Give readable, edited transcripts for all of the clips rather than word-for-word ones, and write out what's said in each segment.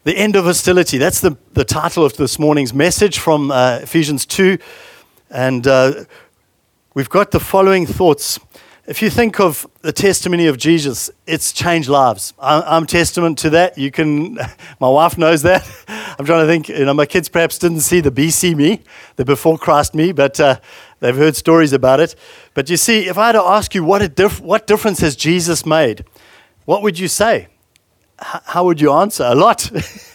The end of hostility. That's the title of this morning's message from Ephesians 2. And we've got the following thoughts. If you think of the testimony of Jesus, it's changed lives. I'm testament to that. You can, my wife knows that. I'm trying to think, my kids perhaps didn't see the BC me, the before Christ me, but they've heard stories about it. But you see, if I had to ask you what difference has Jesus made, what would you say? How would you answer? A lot.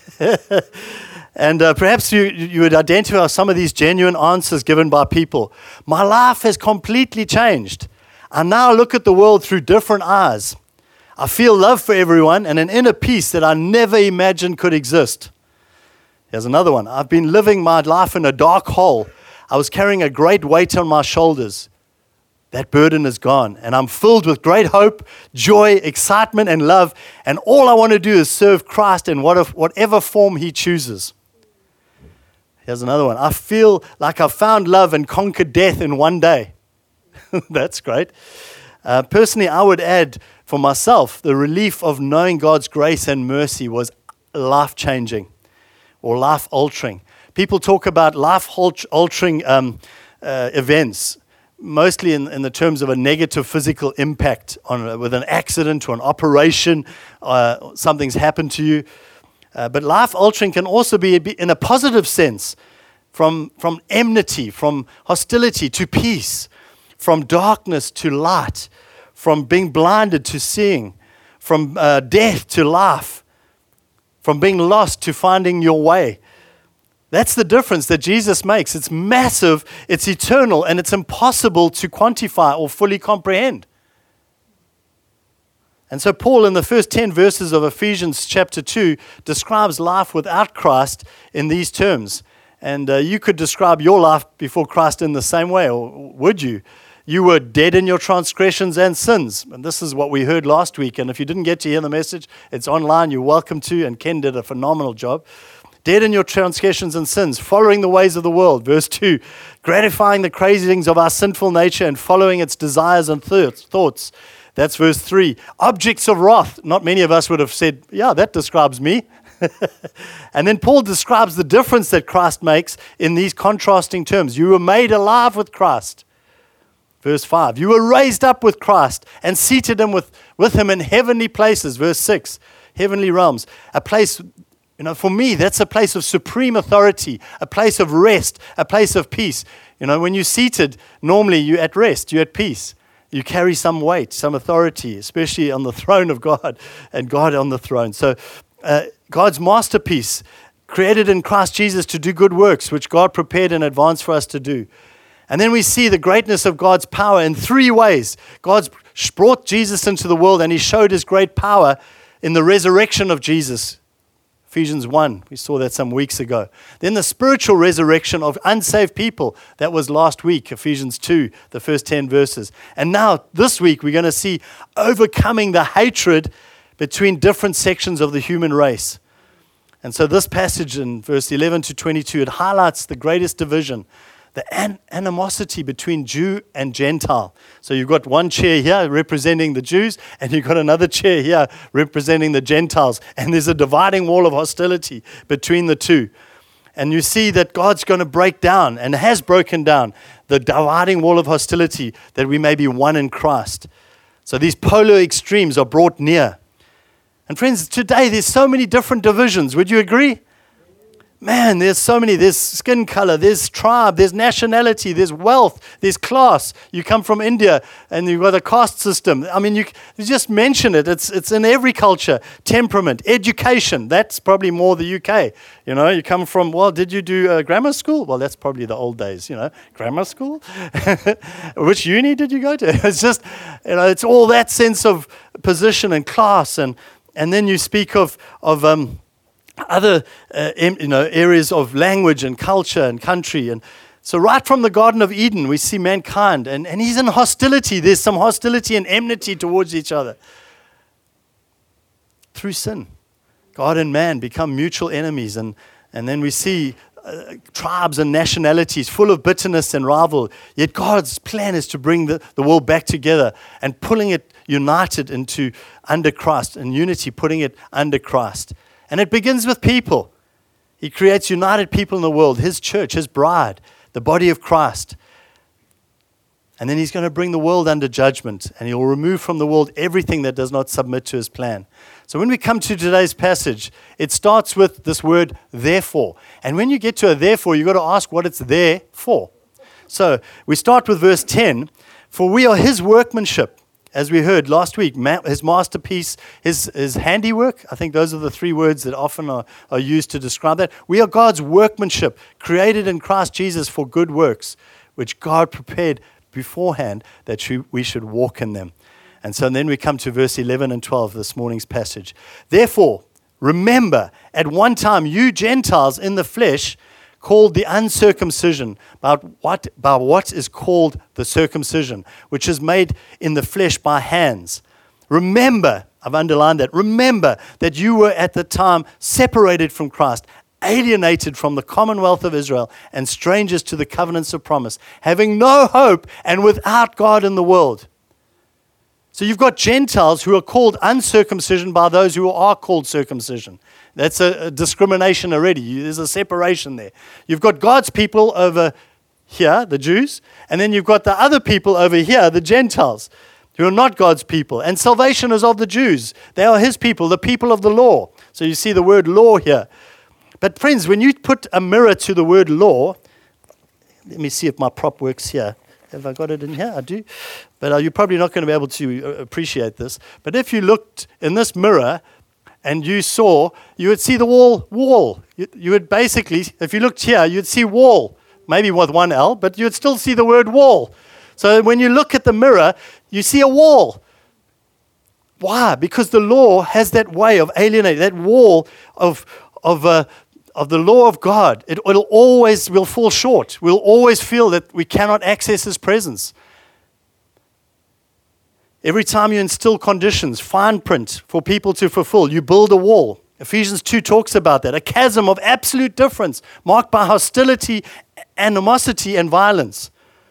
And perhaps you would identify some of these genuine answers given by people. My life has completely changed. I now look at the world through different eyes. I feel love for everyone and an inner peace that I never imagined could exist. Here's another one. I've been living my life in a dark hole. I was carrying a great weight on my shoulders. That burden is gone, and I'm filled with great hope, joy, excitement, and love, and all I want to do is serve Christ in whatever form He chooses. Here's another one. I feel like I've found love and conquered death in one day. That's great. Personally, I would add for myself, the relief of knowing God's grace and mercy was life-changing or life-altering. People talk about life-altering events, mostly in the terms of a negative physical impact with an accident or an operation, something's happened to you. But life-altering can also be in a positive sense, from enmity, from hostility to peace, from darkness to light, from being blinded to seeing, from death to life, from being lost to finding your way. That's the difference that Jesus makes. It's massive, it's eternal, and it's impossible to quantify or fully comprehend. And so Paul, in the first 10 verses of Ephesians chapter 2, describes life without Christ in these terms. And you could describe your life before Christ in the same way, or would you? You were dead in your transgressions and sins. And this is what we heard last week. And if you didn't get to hear the message, it's online. You're welcome to. And Ken did a phenomenal job. Dead in your transgressions and sins, following the ways of the world. Verse 2, gratifying the cravings of our sinful nature and following its desires and thoughts. That's verse 3. Objects of wrath. Not many of us would have said, yeah, that describes me. And then Paul describes the difference that Christ makes in these contrasting terms. You were made alive with Christ. Verse 5. You were raised up with Christ and seated him with him in heavenly places. Verse 6. Heavenly realms. A place... for me, that's a place of supreme authority, a place of rest, a place of peace. When you're seated, normally you're at rest, you're at peace. You carry some weight, some authority, especially on the throne of God and God on the throne. So God's masterpiece, created in Christ Jesus to do good works, which God prepared in advance for us to do. And then we see the greatness of God's power in three ways. God's brought Jesus into the world, and He showed His great power in the resurrection of Jesus. Ephesians 1, we saw that some weeks ago. Then the spiritual resurrection of unsaved people, that was last week, Ephesians 2, the first 10 verses. And now, this week, we're going to see overcoming the hatred between different sections of the human race. And so this passage in verse 11 to 22, it highlights the greatest division, the animosity between Jew and Gentile. So you've got one chair here representing the Jews, and you've got another chair here representing the Gentiles. And there's a dividing wall of hostility between the two. And you see that God's going to break down, and has broken down, the dividing wall of hostility, that we may be one in Christ. So these polar extremes are brought near. And friends, today there's so many different divisions. Would you agree? Man, there's so many. There's skin color, there's tribe, there's nationality, there's wealth, there's class. You come from India and you've got a caste system. I mean, you just mention it. It's in every culture. Temperament, education. That's probably more the UK. You come from, did you do grammar school? Well, that's probably the old days, grammar school. Which uni did you go to? It's just, it's all that sense of position and class. And then you speak of other areas of language and culture and country. And so right from the Garden of Eden, we see mankind, and he's in hostility. There's some hostility and enmity towards each other. Through sin, God and man become mutual enemies, and then we see tribes and nationalities full of bitterness and rival. Yet God's plan is to bring the world back together and pulling it united under Christ, and unity, putting it under Christ. And it begins with people. He creates united people in the world, his church, his bride, the body of Christ. And then he's going to bring the world under judgment, and he'll remove from the world everything that does not submit to his plan. So when we come to today's passage, it starts with this word, therefore. And when you get to a therefore, you've got to ask what it's there for. So we start with verse 10. For we are his workmanship, as we heard last week, his masterpiece, his handiwork. I think those are the three words that often are used to describe that. We are God's workmanship, created in Christ Jesus for good works, which God prepared beforehand that we should walk in them. And so then we come to verse 11 and 12, this morning's passage. Therefore, remember, at one time you Gentiles in the flesh, called the uncircumcision, by what is called the circumcision, which is made in the flesh by hands. Remember, I've underlined that, remember that you were at the time separated from Christ, alienated from the commonwealth of Israel, and strangers to the covenants of promise, having no hope and without God in the world. So you've got Gentiles who are called uncircumcision by those who are called circumcision. That's a discrimination already. There's a separation there. You've got God's people over here, the Jews, and then you've got the other people over here, the Gentiles, who are not God's people. And salvation is of the Jews. They are his people, the people of the law. So you see the word law here. But friends, when you put a mirror to the word law, let me see if my prop works here. Have I got it in here? I do. But you're probably not going to be able to appreciate this. But if you looked in this mirror and you would see the wall. You would basically, if you looked here, you'd see wall, maybe with one L, but you'd still see the word wall. So when you look at the mirror, you see a wall. Why? Because the law has that way of alienating, that wall of the law of God. We'll fall short. We'll always feel that we cannot access his presence. Every time you instill conditions, fine print for people to fulfill, you build a wall. Ephesians 2 talks about that, a chasm of absolute difference marked by hostility, animosity, and violence.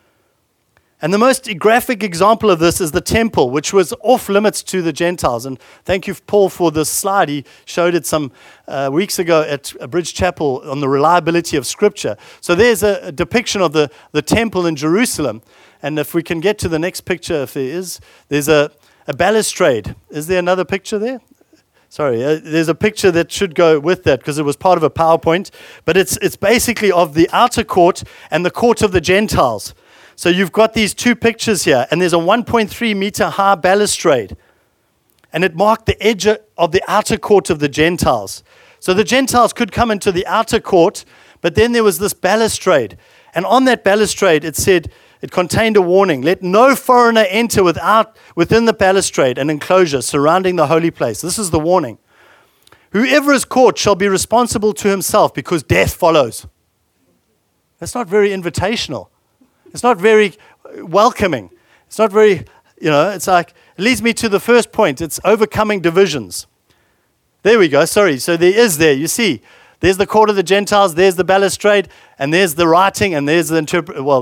And the most graphic example of this is the temple, which was off limits to the Gentiles. And thank you, Paul, for this slide. He showed it some weeks ago at Bridge Chapel on the reliability of Scripture. So there's a depiction of the temple in Jerusalem. And if we can get to the next picture, if there is, there's a balustrade. Is there another picture there? Sorry, there's a picture that should go with that because it was part of a PowerPoint. But it's basically of the outer court and the court of the Gentiles. So you've got these two pictures here, and there's a 1.3 meter high balustrade. And it marked the edge of the outer court of the Gentiles. So the Gentiles could come into the outer court, but then there was this balustrade. And on that balustrade, it said, it contained a warning. Let no foreigner enter within the balustrade and enclosure surrounding the holy place. This is the warning. Whoever is caught shall be responsible to himself because death follows. That's not very invitational. It's not very welcoming. It's not very, it's like, it leads me to the first point. It's overcoming divisions. There we go. Sorry. So you see, there's the court of the Gentiles, there's the balustrade, and there's the writing, and there's the interpret. Well,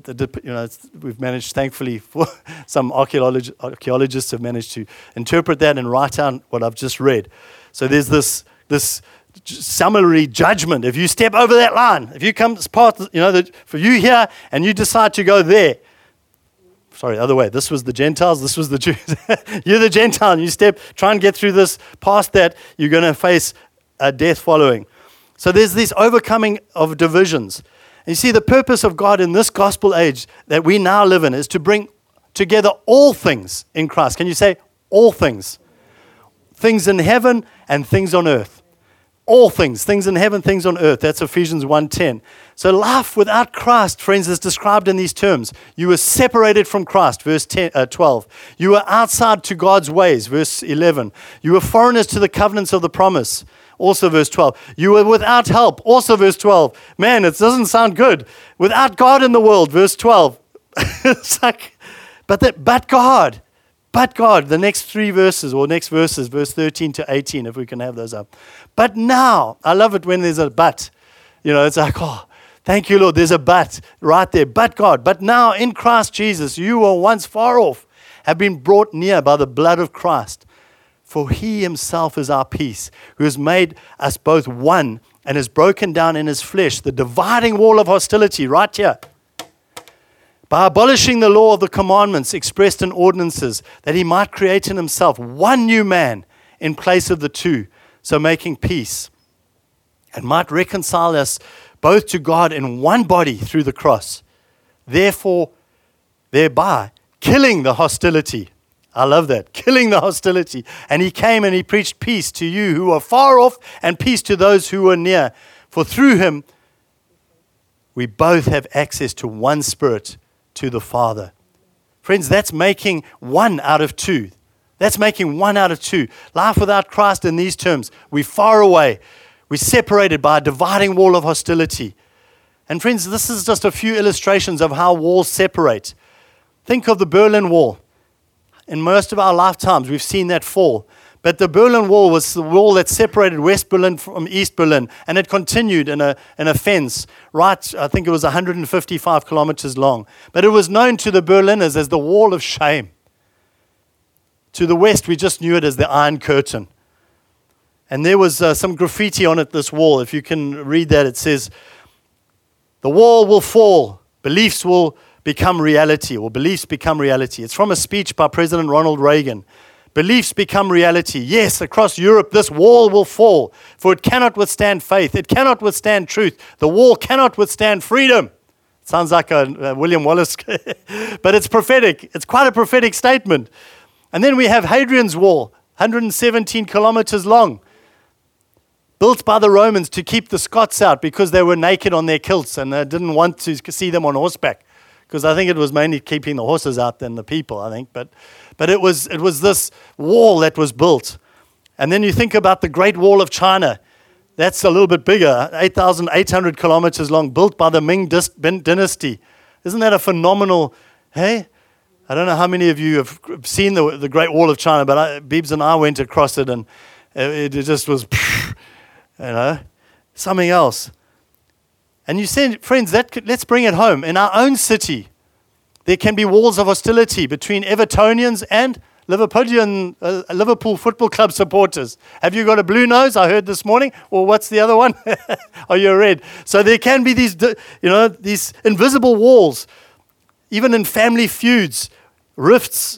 we've managed, thankfully, for some archaeologists have managed to interpret that and write down what I've just read. So there's this summary judgment. If you step over that line, if you come past, for you here, and you decide to go there. Sorry, other way. This was the Gentiles, this was the Jews. You're the Gentile, and you try and get through this, past that, you're going to face a death following. So there's this overcoming of divisions. And you see, the purpose of God in this gospel age that we now live in is to bring together all things in Christ. Can you say all things? Things in heaven and things on earth. All things in heaven, things on earth. That's Ephesians 1:10. So life without Christ, friends, is described in these terms. You were separated from Christ, verse 12. You were outside to God's ways, verse 11. You were foreigners to the covenants of the promise, also verse 12. You were without help, also verse 12. Man, it doesn't sound good. Without God in the world, verse 12. It's like, but God. But God, the next three verses, or next verses, verse 13 to 18, if we can have those up. But now, I love it when there's a but. It's like, oh, thank you, Lord, there's a but right there. But God, but now in Christ Jesus, you were once far off, have been brought near by the blood of Christ. For he himself is our peace, who has made us both one and has broken down in his flesh the dividing wall of hostility, right here, by abolishing the law of the commandments expressed in ordinances, that he might create in himself one new man in place of the two, so making peace, and might reconcile us both to God in one body through the cross, thereby killing the hostility. I love that. Killing the hostility. And he came and he preached peace to you who are far off and peace to those who are near. For through him, we both have access to one Spirit, to the Father. Friends, that's making one out of two. That's making one out of two. Life without Christ in these terms. We're far away. We're separated by a dividing wall of hostility. And friends, this is just a few illustrations of how walls separate. Think of the Berlin Wall. In most of our lifetimes, we've seen that fall. But the Berlin Wall was the wall that separated West Berlin from East Berlin, and it continued in a fence, right, I think it was 155 kilometers long. But it was known to the Berliners as the Wall of Shame. To the West, we just knew it as the Iron Curtain. And there was some graffiti on it, this wall. If you can read that, it says, "The wall will fall, beliefs will become reality," or beliefs become reality. It's from a speech by President Ronald Reagan. Beliefs become reality. Yes, across Europe, this wall will fall, for it cannot withstand faith. It cannot withstand truth. The wall cannot withstand freedom. Sounds like a William Wallace, but it's prophetic. It's quite a prophetic statement. And then we have Hadrian's Wall, 117 kilometers long, built by the Romans to keep the Scots out because they were naked on their kilts and they didn't want to see them on horseback. Because I think it was mainly keeping the horses out than the people, I think. But it was this wall that was built. And then you think about the Great Wall of China. That's a little bit bigger, 8,800 kilometers long, built by the Ming dynasty. Isn't that a phenomenal, hey? I don't know how many of you have seen the Great Wall of China, but Beebs and I went across it, and it just was, something else. And you said, friends, let's bring it home. In our own city, there can be walls of hostility between Evertonians and Liverpool Football Club supporters. Have you got a blue nose? I heard this morning. Or what's the other one? Are you red? So there can be these invisible walls, even in family feuds, rifts.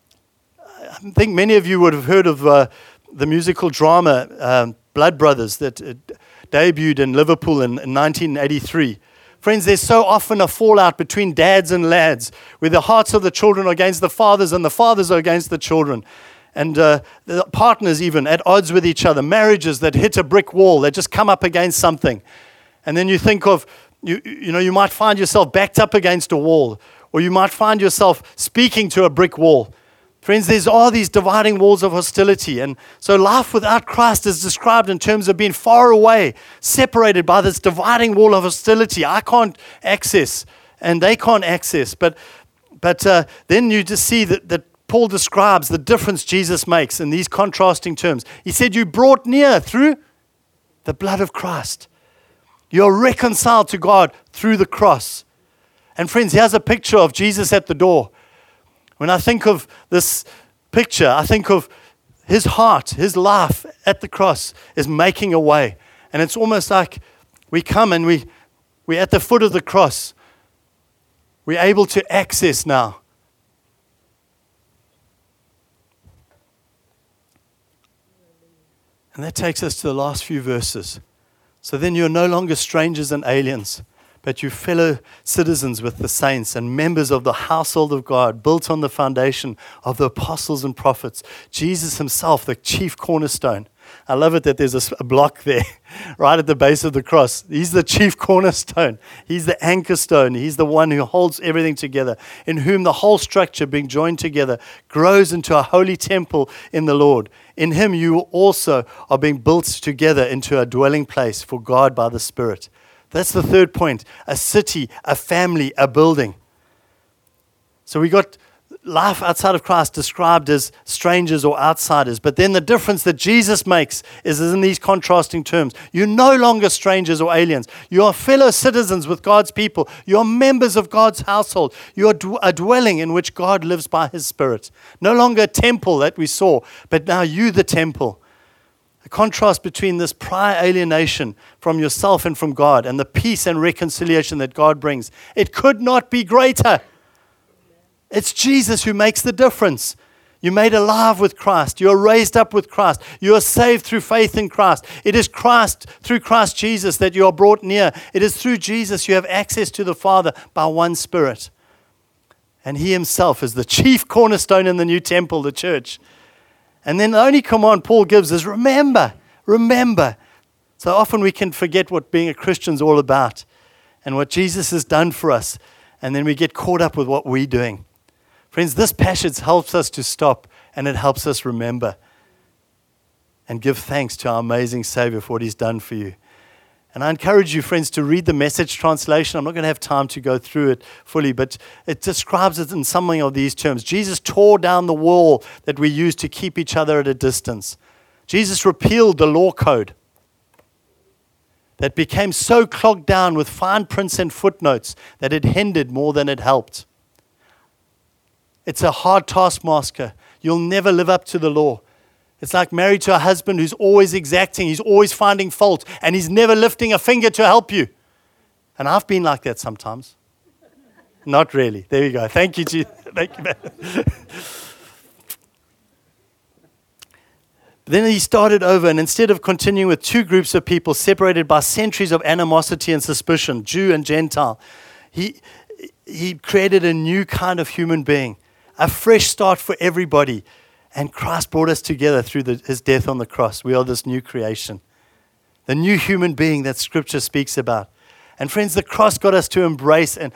I think many of you would have heard of the musical drama Blood Brothers that debuted in Liverpool in 1983. Friends, there's so often a fallout between dads and lads, where the hearts of the children are against the fathers and the fathers are against the children. And the partners even at odds with each other, marriages that hit a brick wall, that just come up against something. And then you think of, you might find yourself backed up against a wall, or you might find yourself speaking to a brick wall. Friends, there's all these dividing walls of hostility. And so life without Christ is described in terms of being far away, separated by this dividing wall of hostility. I can't access, and they can't access. But then you just see that Paul describes the difference Jesus makes in these contrasting terms. He said, you brought near through the blood of Christ. You're reconciled to God through the cross. And friends, here's a picture of Jesus at the door. When I think of this picture, I think of his heart, his life at the cross is making a way. And it's almost like we come and we're at the foot of the cross. We're able to access now. And that takes us to the last few verses. So then you're no longer strangers and aliens, but you fellow citizens with the saints and members of the household of God, built on the foundation of the apostles and prophets, Jesus himself, the chief cornerstone. I love it that there's a block there right at the base of the cross. He's the chief cornerstone. He's the anchor stone. He's the one who holds everything together, in whom the whole structure, being joined together, grows into a holy temple in the Lord. In him you also are being built together into a dwelling place for God by the Spirit. That's the third point. A city, a family, a building. So we got life outside of Christ described as strangers or outsiders. But then the difference that Jesus makes is in these contrasting terms. You're no longer strangers or aliens. You are fellow citizens with God's people. You are members of God's household. You are a dwelling in which God lives by His Spirit. No longer a temple that we saw, but now you the temple. A contrast between this prior alienation from yourself and from God and the peace and reconciliation that God brings. It could not be greater. It's Jesus who makes the difference. You're made alive with Christ. You're raised up with Christ. You are saved through faith in Christ. It is Christ, through Christ Jesus, that you are brought near. It is through Jesus you have access to the Father by one Spirit. And He Himself is the chief cornerstone in the new temple, the church. And then the only command Paul gives is remember, remember. So often we can forget what being a Christian is all about and what Jesus has done for us. And then we get caught up with what we're doing. Friends, this passage helps us to stop and it helps us remember and give thanks to our amazing Savior for what He's done for you. And I encourage you, friends, to read the Message translation. I'm not going to have time to go through it fully, but it describes it in something of these terms. Jesus tore down the wall that we use to keep each other at a distance. Jesus repealed the law code that became so clogged down with fine prints and footnotes that it hindered more than it helped. It's a hard taskmaster. You'll never live up to the law. It's like married to a husband who's always exacting. He's always finding fault, and he's never lifting a finger to help you. And I've been like that sometimes. Not really. There you go. Thank you, Jesus. Thank you, man. Then he started over, and instead of continuing with two groups of people separated by centuries of animosity and suspicion, Jew and Gentile, he created a new kind of human being, a fresh start for everybody. And Christ brought us together through His death on the cross. We are this new creation, the new human being that Scripture speaks about. And friends, the cross got us to embrace, and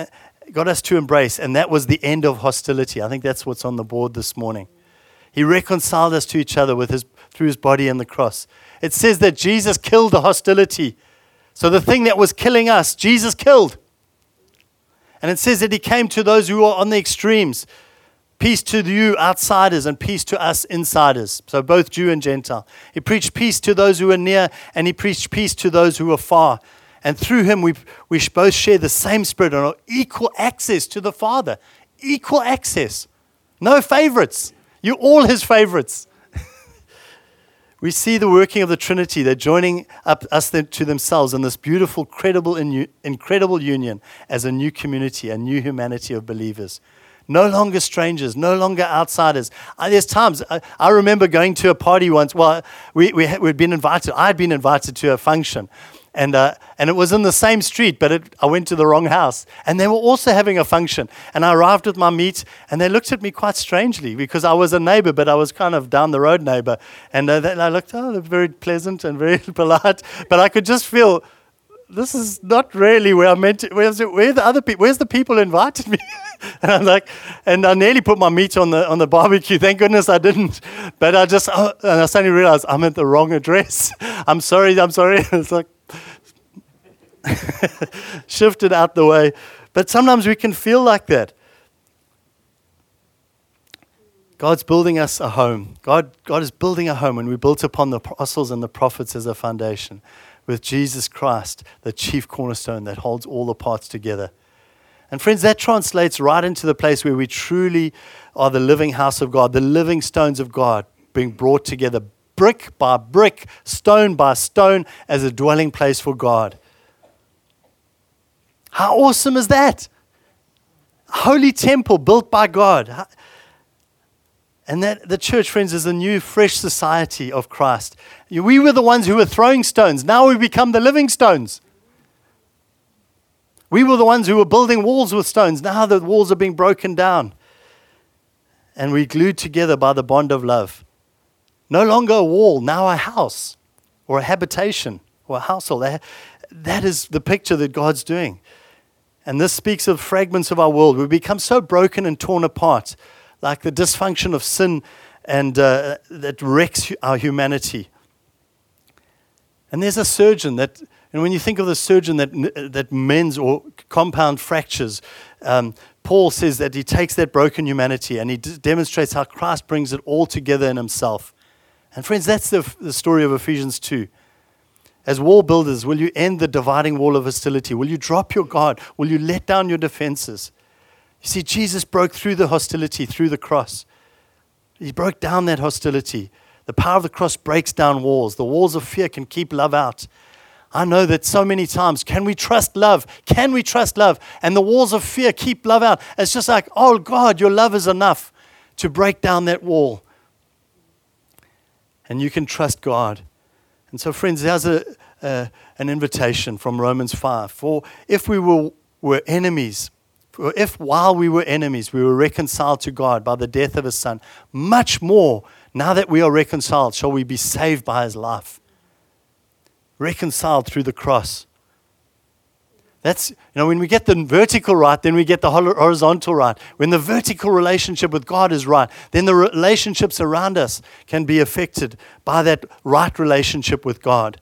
that was the end of hostility. I think that's what's on the board this morning. He reconciled us to each other through His body and the cross. It says that Jesus killed the hostility. So the thing that was killing us, Jesus killed. And it says that He came to those who are on the extremes. Peace to you outsiders and peace to us insiders. So both Jew and Gentile. He preached peace to those who are near, and He preached peace to those who are far. And through Him, we both share the same Spirit and are equal access to the Father. Equal access. No favorites. You're all His favorites. We see the working of the Trinity. They're joining up us to themselves in this beautiful, incredible union as a new community, a new humanity of believers. No longer strangers, no longer outsiders. There's times, I remember going to a party once. Well, we'd been invited. I had been invited to a function. And it was in the same street, but I went to the wrong house. And they were also having a function. And I arrived with my meat, and they looked at me quite strangely because I was a neighbor, but I was kind of down the road neighbor. And I looked, they're very pleasant and very polite. But I could just feel, this is not really where I meant to. Where's the other people? Where's the people who invited me? And I'm like, and I nearly put my meat on the barbecue. Thank goodness I didn't. But and I suddenly realized I'm at the wrong address. I'm sorry. It's like shifted out the way. But sometimes we can feel like that. God's building us a home. God is building a home, and we built upon the apostles and the prophets as a foundation, with Jesus Christ, the chief cornerstone that holds all the parts together. And friends, that translates right into the place where we truly are the living house of God, the living stones of God being brought together brick by brick, stone by stone as a dwelling place for God. How awesome is that? A holy temple built by God. And that the church, friends, is a new, fresh society of Christ. We were the ones who were throwing stones. Now we become the living stones. We were the ones who were building walls with stones. Now the walls are being broken down. And we glued together by the bond of love. No longer a wall, now a house or a habitation or a household. That is the picture that God's doing. And this speaks of fragments of our world. We've become so broken and torn apart, like the dysfunction of sin and that wrecks our humanity. And there's a surgeon and when you think of the surgeon that mends or compound fractures, Paul says that he takes that broken humanity and he demonstrates how Christ brings it all together in himself. And friends, that's the story of Ephesians 2. As wall builders, will you end the dividing wall of hostility? Will you drop your guard? Will you let down your defenses? You see, Jesus broke through the hostility through the cross. He broke down that hostility. The power of the cross breaks down walls. The walls of fear can keep love out. I know that so many times, can we trust love? Can we trust love? And the walls of fear keep love out. It's just like, oh God, your love is enough to break down that wall. And you can trust God. And so friends, there's an invitation from Romans 5. For if we were enemies, if while we were enemies, we were reconciled to God by the death of his Son, much more, now that we are reconciled, shall we be saved by his life. Reconciled through the cross. That's, when we get the vertical right, then we get the horizontal right. When the vertical relationship with God is right, then the relationships around us can be affected by that right relationship with God.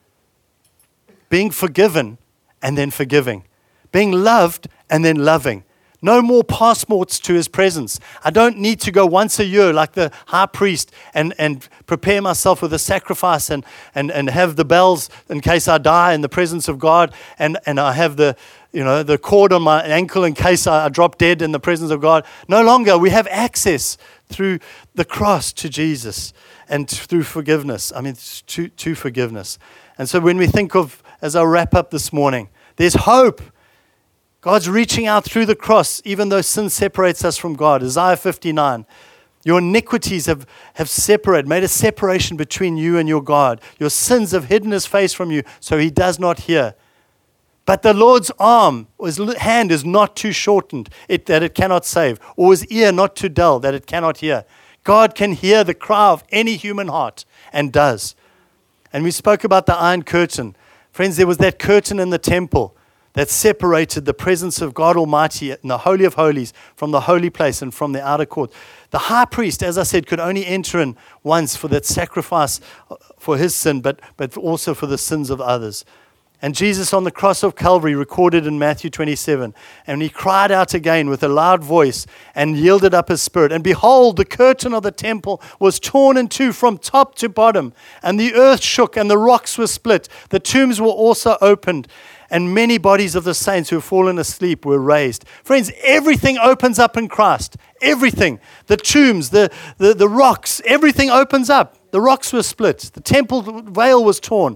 Being forgiven and then forgiving. Being loved and then loving. No more passports to his presence. I don't need to go once a year like the high priest and prepare myself with a sacrifice and have the bells in case I die in the presence of God, and I have the cord on my ankle in case I drop dead in the presence of God. No longer. We have access through the cross to Jesus and through forgiveness. To forgiveness. And so when we think of, as I wrap up this morning, there's hope. God's reaching out through the cross, even though sin separates us from God. Isaiah 59. Your iniquities have separated, made a separation between you and your God. Your sins have hidden his face from you, so he does not hear. But the Lord's arm, or his hand is not too shortened, that it cannot save, or his ear not too dull, that it cannot hear. God can hear the cry of any human heart, and does. And we spoke about the iron curtain. Friends, there was that curtain in the temple that separated the presence of God Almighty in the Holy of Holies from the holy place and from the outer court. The high priest, as I said, could only enter in once for that sacrifice for his sin, but also for the sins of others. And Jesus on the cross of Calvary recorded in Matthew 27, and he cried out again with a loud voice and yielded up his spirit. And behold, the curtain of the temple was torn in two from top to bottom, and the earth shook and the rocks were split. The tombs were also opened, and many bodies of the saints who had fallen asleep were raised. Friends, everything opens up in Christ. Everything. The tombs, the rocks, everything opens up. The rocks were split. The temple veil was torn.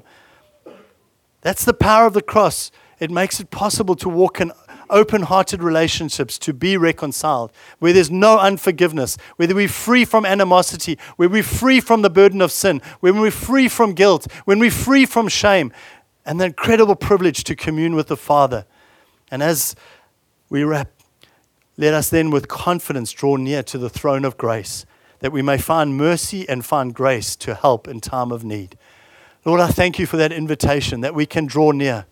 That's the power of the cross. It makes it possible to walk in open-hearted relationships, to be reconciled, where there's no unforgiveness, where we're free from animosity, where we're free from the burden of sin, when we're free from guilt, when we're free from shame, and the incredible privilege to commune with the Father. And as we wrap, let us then with confidence draw near to the throne of grace, that we may find mercy and find grace to help in time of need. Lord, I thank you for that invitation that we can draw near.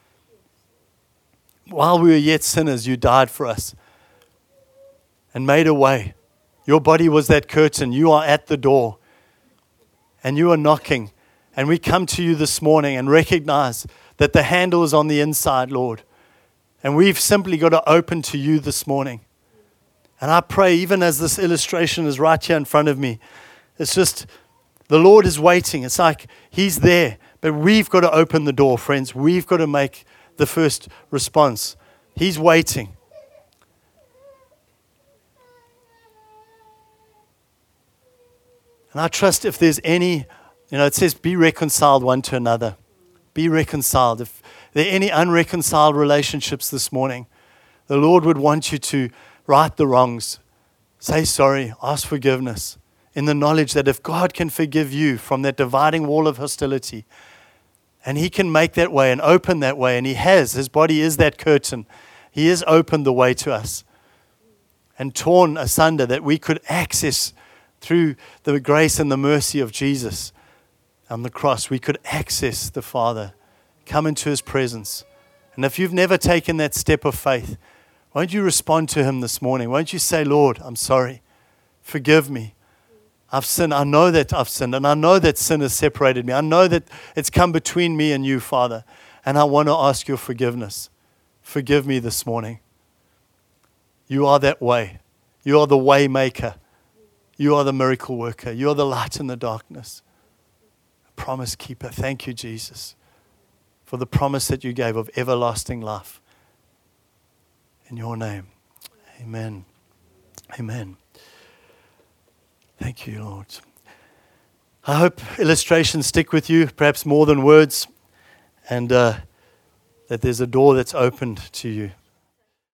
While we were yet sinners, you died for us and made a way. Your body was that curtain. You are at the door and you are knocking. And we come to you this morning and recognize that the handle is on the inside, Lord. And we've simply got to open to you this morning. And I pray, even as this illustration is right here in front of me, it's just, the Lord is waiting. It's like he's there. But we've got to open the door, friends. We've got to make the first response. He's waiting. And I trust if there's any, it says be reconciled one to another. Be reconciled. If there are any unreconciled relationships this morning, the Lord would want you to right the wrongs. Say sorry. Ask forgiveness. In the knowledge that if God can forgive you from that dividing wall of hostility, and he can make that way and open that way, and he has, his body is that curtain. He has opened the way to us and torn asunder that we could access through the grace and the mercy of Jesus on the cross. We could access the Father, come into his presence. And if you've never taken that step of faith, won't you respond to him this morning? Won't you say, Lord, I'm sorry. Forgive me. I've sinned. I know that I've sinned, and I know that sin has separated me. I know that it's come between me and you, Father, and I want to ask your forgiveness. Forgive me this morning. You are that way. You are the way maker. You are the miracle worker. You are the light in the darkness. Promise keeper. Thank you, Jesus, for the promise that you gave of everlasting life. In your name. Amen. Amen. Thank you, Lord. I hope illustrations stick with you, perhaps more than words, and that there's a door that's opened to you.